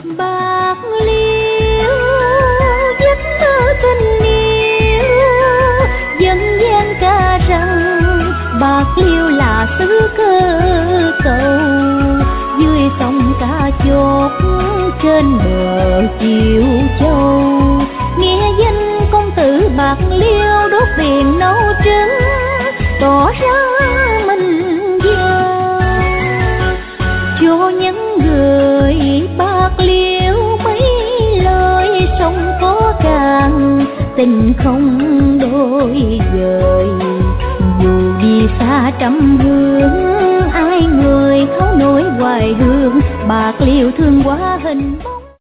Bạc Liêu giấc mơ tình yêu, dân gian ca rằng Bạc Liêu là xứ cơ cầu, dưới sông Ca Chốt trên bờ Chiều Châu. Nghe danh công tử Bạc Liêu đốt tiền nấu trứng, tỏ ra mình giàu cho những người Bạc Liêu. Mấy lời sông có cạn, tình không đôi dời. Dù đi xa trăm hương, ai người thấu nỗi hoài hương. Bạc Liêu thương quá hình.